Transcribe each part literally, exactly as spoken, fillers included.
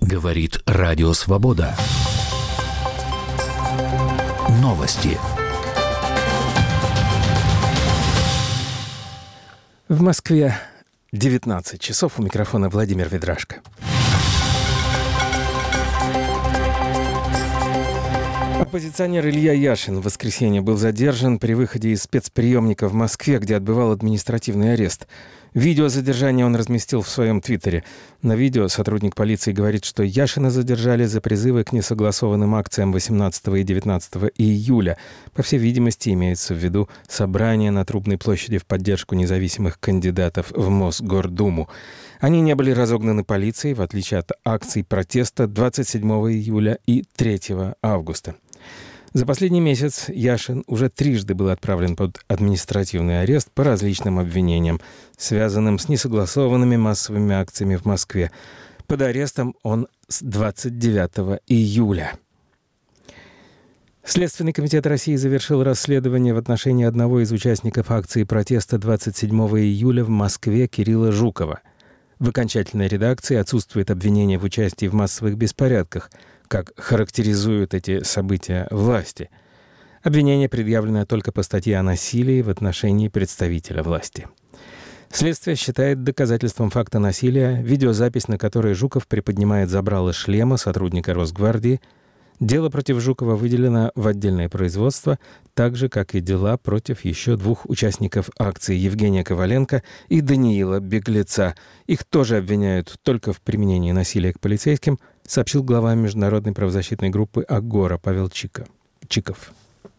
Говорит Радио Свобода. Новости. В Москве девятнадцать часов. У микрофона Владимир Ведрашко. Оппозиционер Илья Яшин в воскресенье был задержан при выходе из спецприемника в Москве, где отбывал административный арест. Видео задержания он разместил в своем твиттере. На видео сотрудник полиции говорит, что Яшина задержали за призывы к несогласованным акциям восемнадцатого и девятнадцатого июля. По всей видимости, имеется в виду собрание на Трубной площади в поддержку независимых кандидатов в Мосгордуму. Они не были разогнаны полицией, в отличие от акций протеста двадцать седьмого июля и третьего августа. За последний месяц Яшин уже трижды был отправлен под административный арест по различным обвинениям, связанным с несогласованными массовыми акциями в Москве. Под арестом он с двадцать девятого июля. Следственный комитет России завершил расследование в отношении одного из участников акции протеста двадцать седьмого июля в Москве Кирилла Жукова. В окончательной редакции отсутствует обвинение в участии в массовых беспорядках, как характеризуют эти события власти. Обвинение предъявлено только по статье о насилии в отношении представителя власти. Следствие считает доказательством факта насилия видеозапись, на которой Жуков приподнимает забрало шлема сотрудника Росгвардии. Дело против Жукова выделено в отдельное производство, так же, как и дела против еще двух участников акции Евгения Коваленко и Даниила Беглеца. Их тоже обвиняют только в применении насилия к полицейским, сообщил глава международной правозащитной группы «Агора» Павел Чика. Чиков.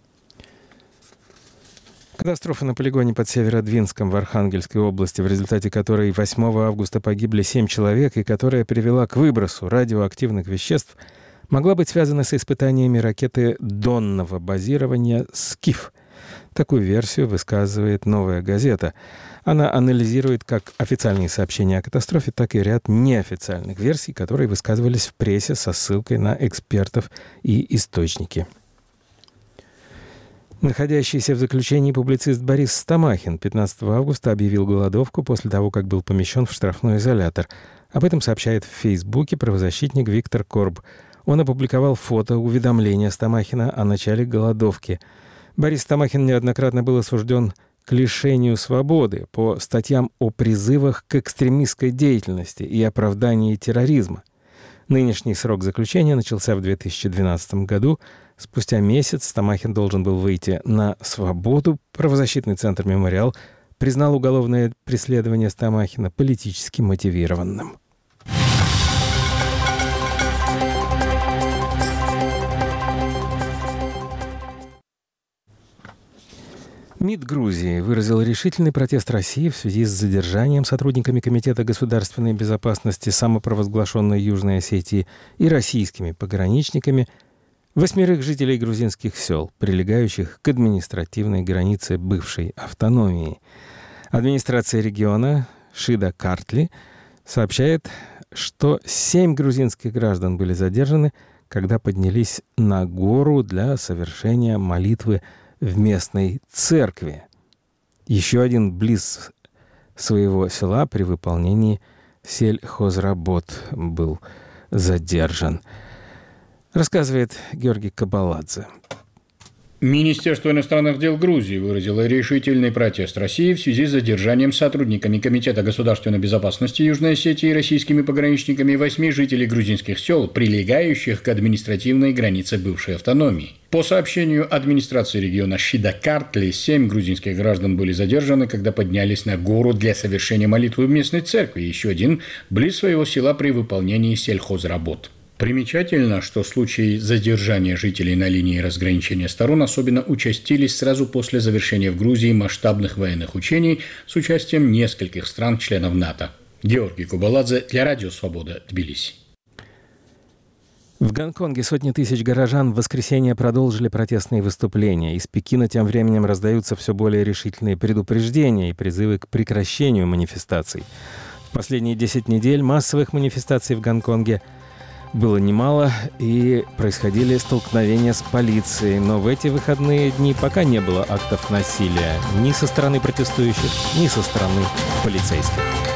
Катастрофа на полигоне под Северодвинском в Архангельской области, в результате которой восьмого августа погибли семь человек и которая привела к выбросу радиоактивных веществ, могла быть связана с испытаниями ракеты донного базирования «Скиф». Такую версию высказывает «Новая газета». Она анализирует как официальные сообщения о катастрофе, так и ряд неофициальных версий, которые высказывались в прессе со ссылкой на экспертов и источники. Находящийся в заключении публицист Борис Стамахин пятнадцатого августа объявил голодовку после того, как был помещен в штрафной изолятор. Об этом сообщает в Фейсбуке правозащитник Виктор Корб. Он опубликовал фото уведомления Стамахина о начале голодовки. Борис Стамахин неоднократно был осужден к лишению свободы по статьям о призывах к экстремистской деятельности и оправдании терроризма. Нынешний срок заключения начался в две тысячи двенадцатом году. Спустя месяц Стамахин должен был выйти на свободу. Правозащитный центр «Мемориал» признал уголовное преследование Стамахина политически мотивированным. МИД Грузии выразил решительный протест России в связи с задержанием сотрудниками Комитета государственной безопасности самопровозглашенной Южной Осетии и российскими пограничниками восьмерых жителей грузинских сел, прилегающих к административной границе бывшей автономии. Администрация региона Шида Картли сообщает, что семь грузинских граждан были задержаны, когда поднялись на гору для совершения молитвы в местной церкви. Еще один близ своего села при выполнении сельхозработ был задержан. Рассказывает Георгий Кабаладзе. Министерство иностранных дел Грузии выразило решительный протест России в связи с задержанием сотрудниками Комитета государственной безопасности Южной Осетии и российскими пограничниками восьми жителей грузинских сел, прилегающих к административной границе бывшей автономии. По сообщению администрации региона Шида Картли, семь грузинских граждан были задержаны, когда поднялись на гору для совершения молитвы в местной церкви, еще один близ своего села при выполнении сельхозработ. Примечательно, что случаи задержания жителей на линии разграничения сторон особенно участились сразу после завершения в Грузии масштабных военных учений с участием нескольких стран-членов НАТО. Георгий Кубаладзе для Радио Свобода, Тбилиси. В Гонконге сотни тысяч горожан в воскресенье продолжили протестные выступления. Из Пекина тем временем раздаются все более решительные предупреждения и призывы к прекращению манифестаций. В последние десять недель массовых манифестаций в Гонконге было немало, и происходили столкновения с полицией. Но в эти выходные дни пока не было актов насилия ни со стороны протестующих, ни со стороны полицейских.